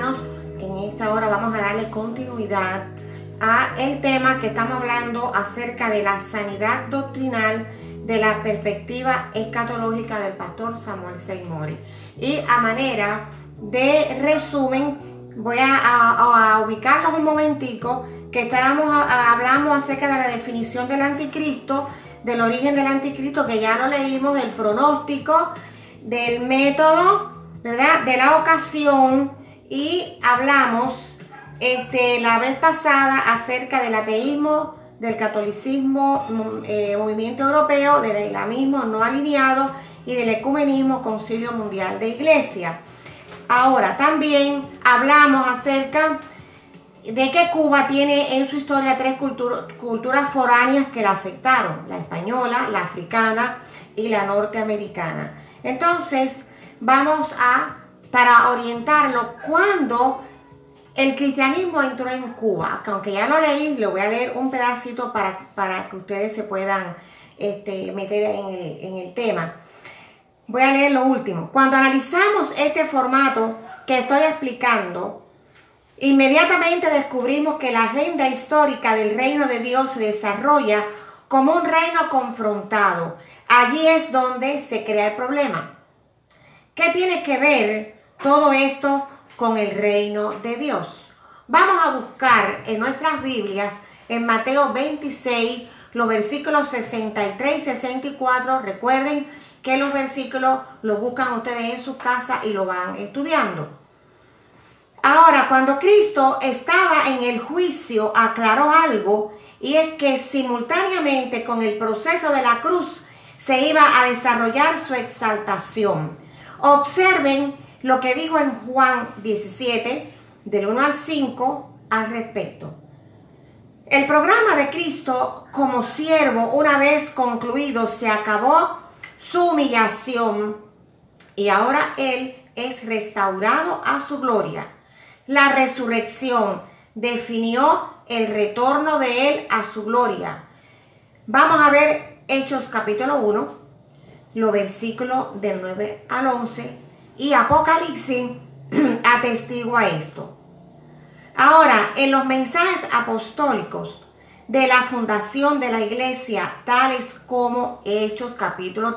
hermanos, en esta hora vamos a darle continuidad a el tema que estamos hablando acerca de la sanidad doctrinal de la perspectiva escatológica del pastor Samuel Seymour. Y a manera de resumen, voy a ubicarlos un momentico, que hablamos acerca de la definición del anticristo, del origen del anticristo, que ya lo leímos, del pronóstico, del método, ¿verdad?, de la ocasión, y hablamos la vez pasada acerca del ateísmo, del catolicismo, movimiento europeo, del islamismo no alineado y del ecumenismo, Concilio Mundial de Iglesia. Ahora también hablamos acerca de que Cuba tiene en su historia tres culturas foráneas que la afectaron: la española, la africana y la norteamericana. Entonces vamos para orientarlo, cuando el cristianismo entró en Cuba, aunque ya lo leí, le voy a leer un pedacito para que ustedes se puedan meter en el tema. Voy a leer lo último. Cuando analizamos este formato que estoy explicando, inmediatamente descubrimos que la agenda histórica del reino de Dios se desarrolla como un reino confrontado. Allí es donde se crea el problema. ¿Qué tiene que ver todo esto con el reino de Dios? Vamos a buscar en nuestras Biblias, en Mateo 26, los versículos 63 y 64. Recuerden que los versículos los buscan ustedes en su casa y lo van estudiando. Ahora, cuando Cristo estaba en el juicio, aclaró algo, y es que simultáneamente con el proceso de la cruz se iba a desarrollar su exaltación. Observen lo que dijo en Juan 17, del 1 al 5, al respecto. El programa de Cristo como siervo, una vez concluido, se acabó su humillación y ahora Él es restaurado a su gloria. La resurrección definió el retorno de Él a su gloria. Vamos a ver Hechos capítulo 1, los versículos del 9 al 11, y Apocalipsis atestigua esto. Ahora, en los mensajes apostólicos de la fundación de la iglesia, tales como Hechos capítulo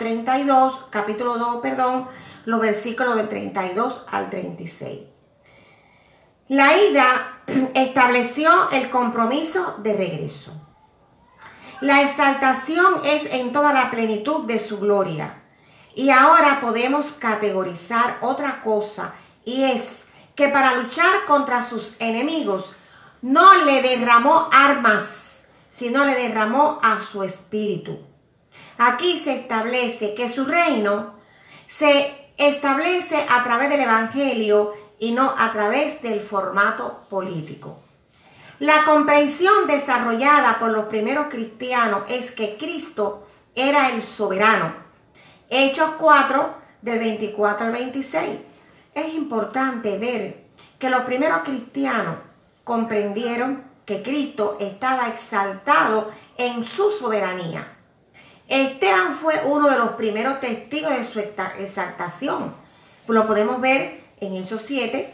2, los versículos del 32 al 36. La ida estableció el compromiso de regreso. La exaltación es en toda la plenitud de su gloria. Y ahora podemos categorizar otra cosa, y es que para luchar contra sus enemigos no le derramó armas, sino le derramó a su espíritu. Aquí se establece que su reino se establece a través del evangelio y no a través del formato político. La comprensión desarrollada por los primeros cristianos es que Cristo era el soberano. Hechos 4, del 24 al 26. Es importante ver que los primeros cristianos comprendieron que Cristo estaba exaltado en su soberanía. Esteban fue uno de los primeros testigos de su exaltación. Lo podemos ver en Hechos 7,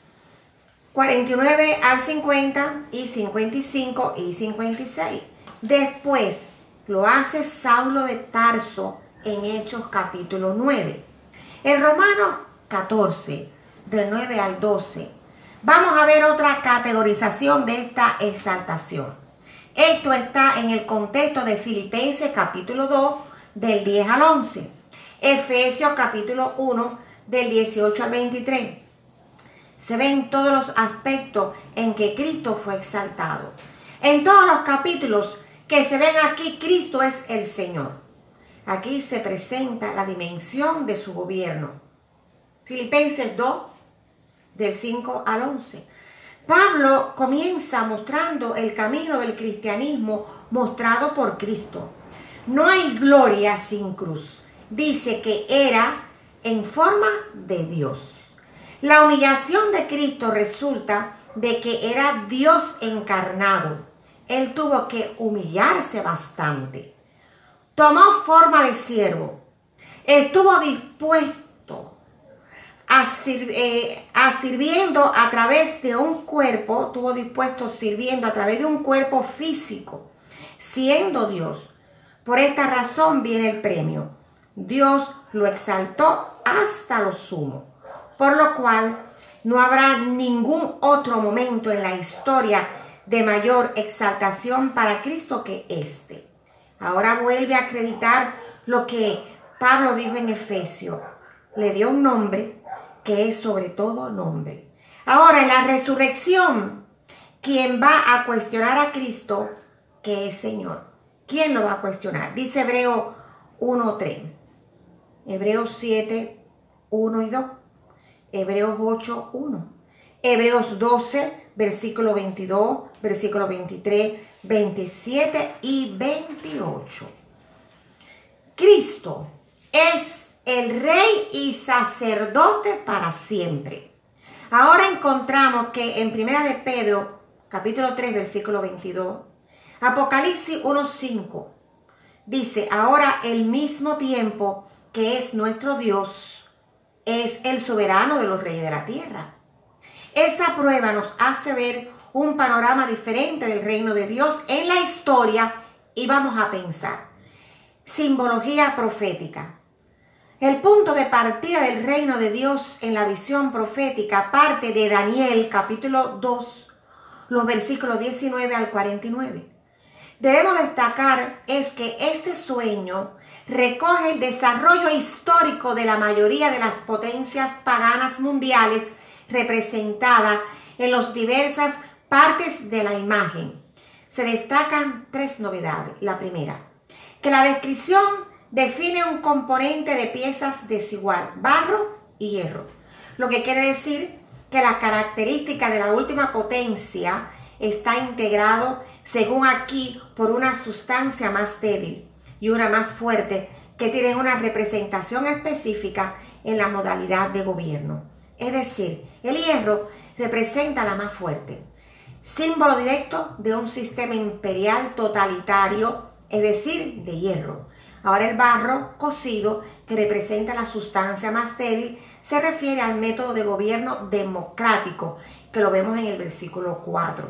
49 al 50 y 55 y 56. Después lo hace Saulo de Tarso en Hechos capítulo 9. En Romanos 14, del 9 al 12, vamos a ver otra categorización de esta exaltación. Esto está en el contexto de Filipenses capítulo 2, del 10 al 11. Efesios capítulo 1, del 18 al 23. Se ven todos los aspectos en que Cristo fue exaltado. En todos los capítulos que se ven aquí, Cristo es el Señor. Aquí se presenta la dimensión de su gobierno. Filipenses 2, del 5 al 11. Pablo comienza mostrando el camino del cristianismo mostrado por Cristo. No hay gloria sin cruz. Dice que era en forma de Dios. La humillación de Cristo resulta de que era Dios encarnado. Él tuvo que humillarse bastante. Tomó forma de siervo. Estuvo dispuesto sirviendo a través de un cuerpo, estuvo dispuesto sirviendo a través de un cuerpo físico, siendo Dios. Por esta razón viene el premio. Dios lo exaltó hasta lo sumo, por lo cual no habrá ningún otro momento en la historia de mayor exaltación para Cristo que este. Ahora vuelve a acreditar lo que Pablo dijo en Efesios. Le dio un nombre que es sobre todo nombre. Ahora, en la resurrección, ¿quién va a cuestionar a Cristo que es Señor? ¿Quién lo va a cuestionar? Dice Hebreos 1:3, Hebreos 7:1 y 2, Hebreos 8:1, Hebreos 12, versículo 22, versículo 23, 27 y 28. Cristo es el Rey y sacerdote para siempre. Ahora encontramos que en 1 de Pedro, capítulo 3, versículo 22, Apocalipsis 1:5, dice, ahora el mismo tiempo que es nuestro Dios, es el soberano de los reyes de la tierra. Esa prueba nos hace ver un panorama diferente del reino de Dios en la historia y vamos a pensar. Simbología profética. El punto de partida del reino de Dios en la visión profética parte de Daniel capítulo 2, los versículos 19 al 49. Debemos destacar es que este sueño recoge el desarrollo histórico de la mayoría de las potencias paganas mundiales representadas en las diversas partes de la imagen. Se destacan tres novedades. La primera, que la descripción define un componente de piezas desigual, barro y hierro, lo que quiere decir que la característica de la última potencia está integrado, según aquí, por una sustancia más débil y una más fuerte que tienen una representación específica en la modalidad de gobierno. Es decir, el hierro representa la más fuerte, símbolo directo de un sistema imperial totalitario, es decir, de hierro. Ahora el barro cocido, que representa la sustancia más débil, se refiere al método de gobierno democrático, que lo vemos en el versículo 4.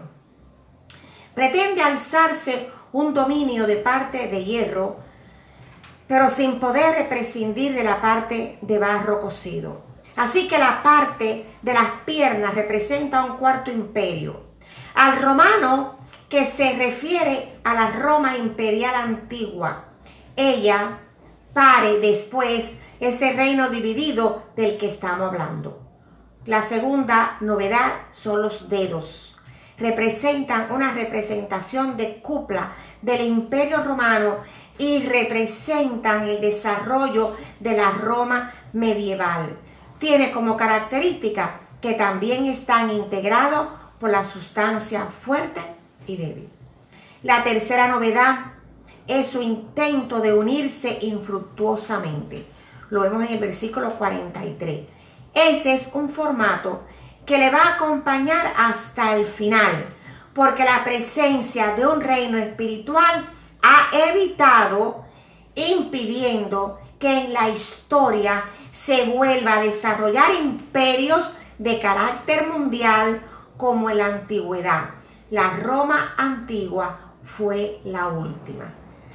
Pretende alzarse un dominio de parte de hierro, pero sin poder prescindir de la parte de barro cocido. Así que la parte de las piernas representa un cuarto imperio. Al romano, que se refiere a la Roma imperial antigua, ella pare después ese reino dividido del que estamos hablando. La segunda novedad son los dedos. Representan una representación de cúpula del imperio romano y representan el desarrollo de la Roma medieval. Tiene como característica que también están integrados por la sustancia fuerte y débil. La tercera novedad es su intento de unirse infructuosamente. Lo vemos en el versículo 43. Ese es un formato que le va a acompañar hasta el final, porque la presencia de un reino espiritual ha evitado, impidiendo que en la historia se vuelva a desarrollar imperios de carácter mundial como en la antigüedad. La Roma antigua fue la última.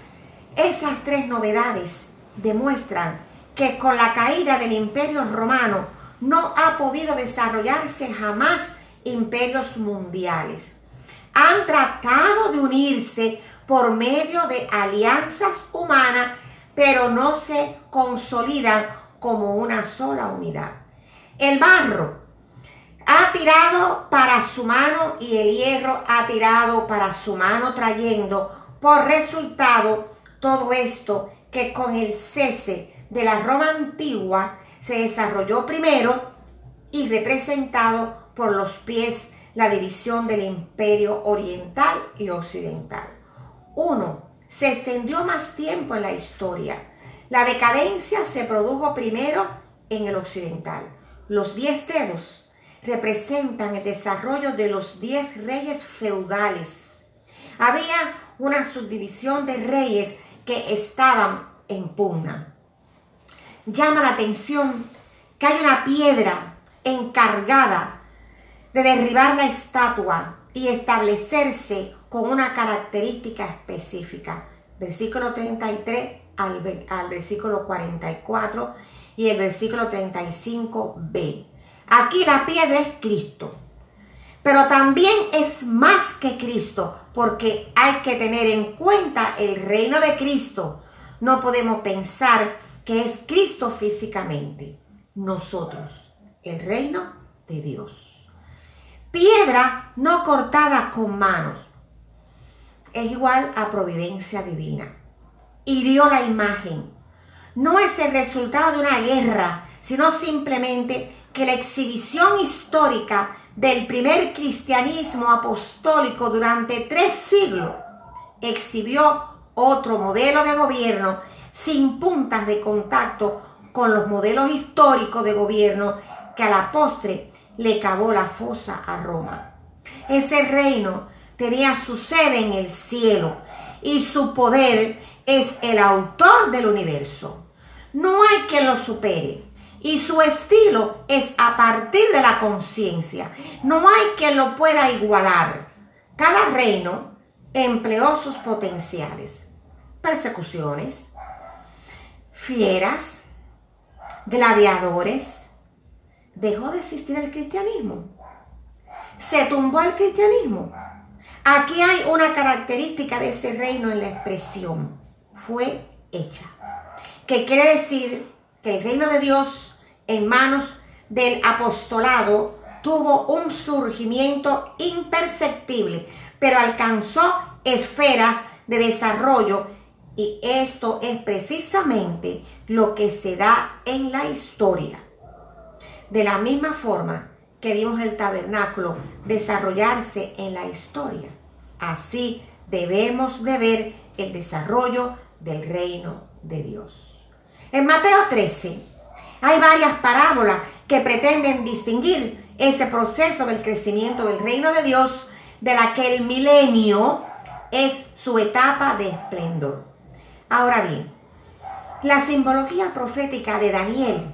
Esas tres novedades demuestran que con la caída del imperio romano no ha podido desarrollarse jamás imperios mundiales. Han tratado de unirse por medio de alianzas humanas, pero no se consolidan como una sola unidad. El barro ha tirado para su mano y el hierro ha tirado para su mano, trayendo por resultado todo esto que con el cese de la Roma antigua se desarrolló primero y representado por los pies la división del imperio oriental y occidental. Uno, se extendió más tiempo en la historia. La decadencia se produjo primero en el occidental. Los 10 dedos representan el desarrollo de los 10 reyes feudales. Había una subdivisión de reyes que estaban en pugna. Llama la atención que hay una piedra encargada de derribar la estatua y establecerse con una característica específica. Versículo 33 al versículo 44 y el versículo 35b. Aquí la piedra es Cristo, pero también es más que Cristo, porque hay que tener en cuenta el reino de Cristo. No podemos pensar que es Cristo físicamente. Nosotros, el reino de Dios. Piedra no cortada con manos es igual a providencia divina. Hirió la imagen. No es el resultado de una guerra, sino simplemente que la exhibición histórica del primer cristianismo apostólico durante 3 siglos exhibió otro modelo de gobierno sin puntas de contacto con los modelos históricos de gobierno que a la postre le cavó la fosa a Roma. Ese reino tenía su sede en el cielo y su poder es el autor del universo. No hay quien lo supere y su estilo es a partir de la conciencia. No hay quien lo pueda igualar. Cada reino empleó sus potenciales. Persecuciones, fieras, gladiadores. ¿Dejó de existir el cristianismo? ¿Se tumbó el cristianismo? Aquí hay una característica de ese reino en la expresión. Fue hecha. Que quiere decir que el reino de Dios en manos del apostolado tuvo un surgimiento imperceptible, pero alcanzó esferas de desarrollo, y esto es precisamente lo que se da en la historia. De la misma forma que vimos el tabernáculo desarrollarse en la historia, así debemos de ver el desarrollo del reino de Dios. En Mateo 13 hay varias parábolas que pretenden distinguir ese proceso del crecimiento del reino de Dios, de la que el milenio es su etapa de esplendor. Ahora bien, la simbología profética de Daniel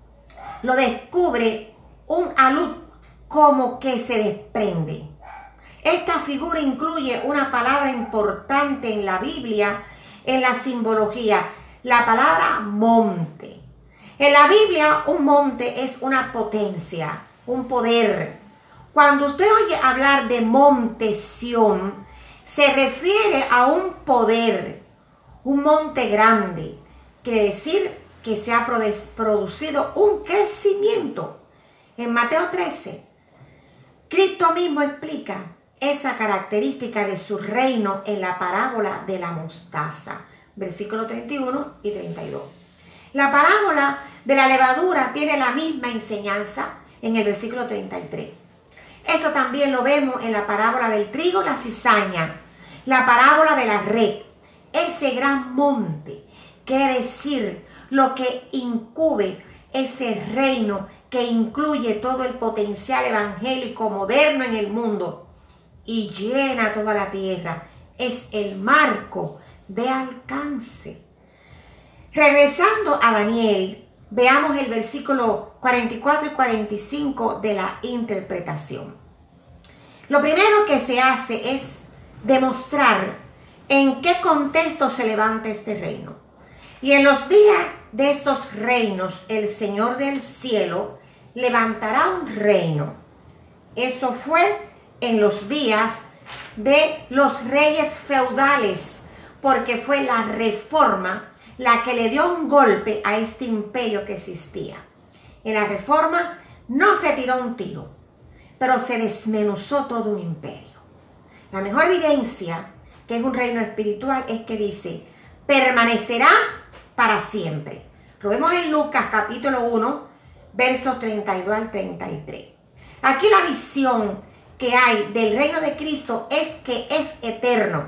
lo descubre un alud como que se desprende. Esta figura incluye una palabra importante en la Biblia, en la simbología, la palabra monte. En la Biblia, un monte es una potencia, un poder. Cuando usted oye hablar de monte Sión, se refiere a un poder, un monte grande. Quiere decir que se ha producido un crecimiento. En Mateo 13, Cristo mismo explica esa característica de su reino en la parábola de la mostaza, versículos 31 y 32. La parábola de la levadura tiene la misma enseñanza en el versículo 33. Eso también lo vemos en la parábola del trigo y la cizaña, la parábola de la red. Ese gran monte quiere decir lo que incube ese reino que incluye todo el potencial evangélico moderno en el mundo y llena toda la tierra. Es el marco de alcance. Regresando a Daniel, veamos el versículo 44 y 45 de la interpretación. Lo primero que se hace es demostrar en qué contexto se levanta este reino. Y en los días de estos reinos, el Señor del cielo levantará un reino. Eso fue en los días de los reyes feudales, porque fue la reforma la que le dio un golpe a este imperio que existía. En la reforma no se tiró un tiro, pero se desmenuzó todo un imperio. La mejor evidencia que es un reino espiritual es que dice, permanecerá para siempre. Lo vemos en Lucas capítulo 1, versos 32 al 33. Aquí la visión que hay del reino de Cristo es que es eterno.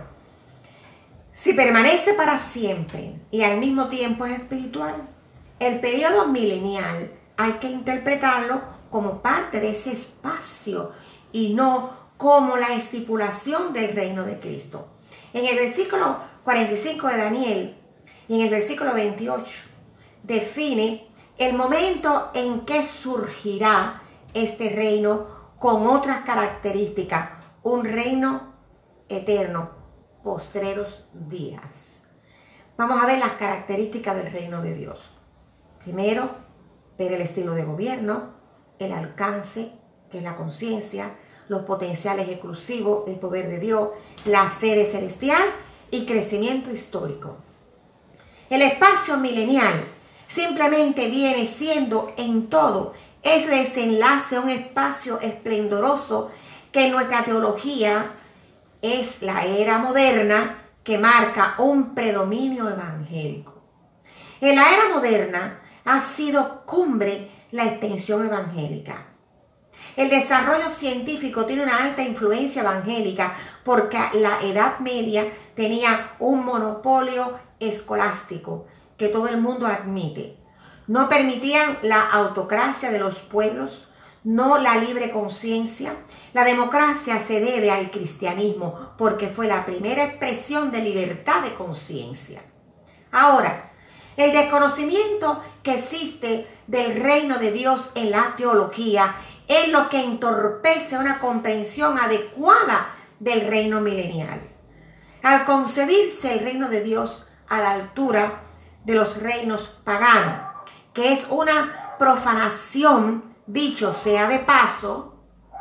Si permanece para siempre y al mismo tiempo es espiritual, el periodo milenial hay que interpretarlo como parte de ese espacio y no como la estipulación del reino de Cristo. En el versículo 45 de Daniel y en el versículo 28 define el momento en que surgirá este reino con otras características, un reino eterno, postreros días. Vamos a ver las características del reino de Dios. Primero, ver el estilo de gobierno, el alcance, que es la conciencia, los potenciales exclusivos, el poder de Dios, la sede celestial y crecimiento histórico. El espacio milenial simplemente viene siendo en todo ese desenlace, un espacio esplendoroso que en nuestra teología es la era moderna que marca un predominio evangélico. En la era moderna ha sido cumbre la extensión evangélica. El desarrollo científico tiene una alta influencia evangélica porque la Edad Media tenía un monopolio escolástico que todo el mundo admite. No permitían la autocracia de los pueblos, no la libre conciencia. La democracia se debe al cristianismo porque fue la primera expresión de libertad de conciencia. Ahora, el desconocimiento que existe del reino de Dios en la teología es lo que entorpece una comprensión adecuada del reino milenial. Al concebirse el reino de Dios a la altura de los reinos paganos, que es una profanación, dicho sea de paso,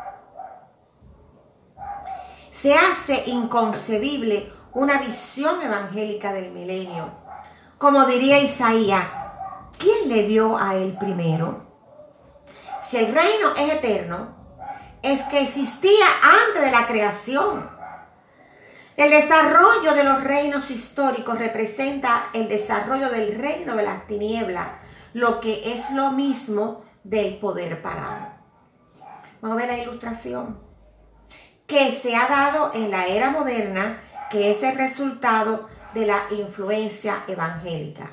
se hace inconcebible una visión evangélica del milenio. Como diría Isaías, ¿quién le dio a él primero? Si el reino es eterno, es que existía antes de la creación. El desarrollo de los reinos históricos representa el desarrollo del reino de las tinieblas, lo que es lo mismo del poder pagano. Vamos a ver la ilustración que se ha dado en la era moderna, que es el resultado de la influencia evangélica.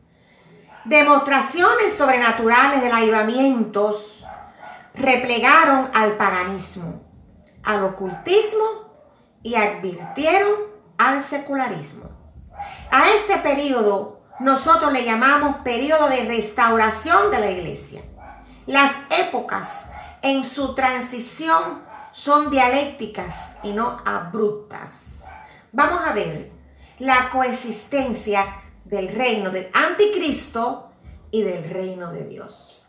Demostraciones sobrenaturales de avivamientos replegaron al paganismo, al ocultismo y advirtieron al secularismo. A este periodo nosotros le llamamos periodo de restauración de la iglesia. Las épocas en su transición son dialécticas y no abruptas. Vamos a ver la coexistencia del reino del anticristo y del reino de Dios.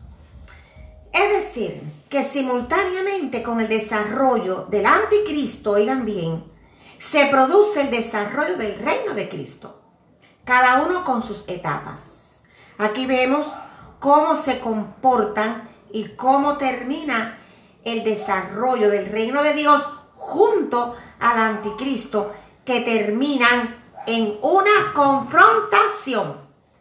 Es decir, que simultáneamente con el desarrollo del anticristo, oigan bien, se produce el desarrollo del reino de Cristo, cada uno con sus etapas. Aquí vemos cómo se comportan y cómo termina el desarrollo del reino de Dios junto al anticristo, que terminan en una confrontación.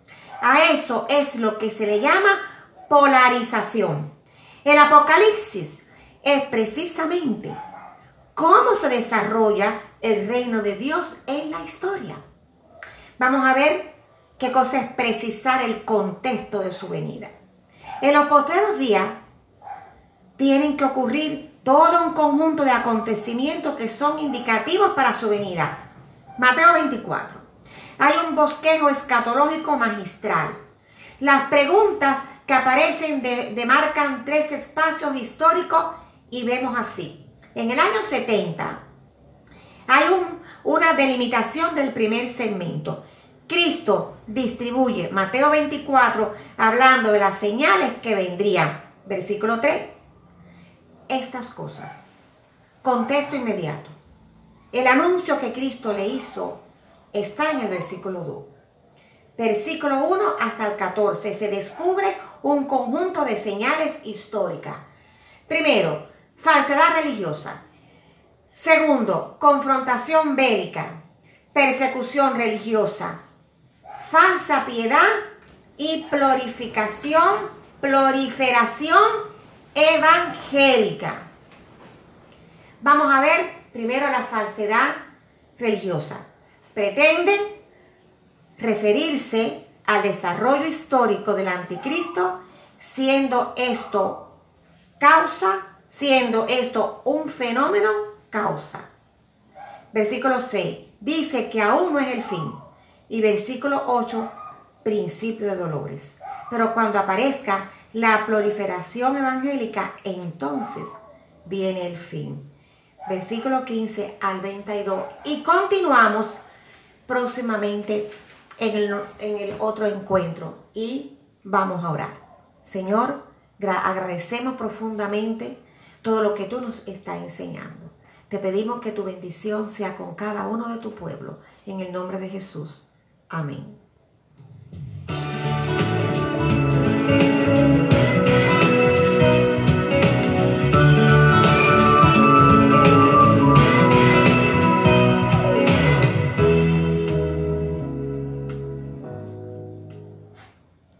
A eso es lo que se le llama polarización. El Apocalipsis es precisamente cómo se desarrolla el reino de Dios en la historia. Vamos a ver qué cosa es precisar el contexto de su venida. En los postreros días tienen que ocurrir todo un conjunto de acontecimientos que son indicativos para su venida. Mateo 24. Hay un bosquejo escatológico magistral. Las preguntas que aparecen demarcan tres espacios históricos y vemos así. En el año 70 hay una delimitación del primer segmento. Cristo distribuye, Mateo 24, hablando de las señales que vendrían. Versículo 3. Estas cosas. Contexto inmediato. El anuncio que Cristo le hizo está en el versículo 2. Versículo 1 hasta el 14. Se descubre un conjunto de señales históricas. Primero, falsedad religiosa. Segundo, confrontación bélica, persecución religiosa, falsa piedad y proliferación evangélica. Vamos a ver primero la falsedad religiosa. Pretende referirse al desarrollo histórico del anticristo, siendo esto un fenómeno causa. Versículo 6 dice que aún no es el fin. Y versículo 8, principio de dolores. Pero cuando aparezca la proliferación evangélica, entonces viene el fin. Versículo 15 al 22. Y continuamos próximamente en el otro encuentro. Y vamos a orar. Señor, agradecemos profundamente todo lo que tú nos estás enseñando. Te pedimos que tu bendición sea con cada uno de tu pueblo. En el nombre de Jesús. Amén.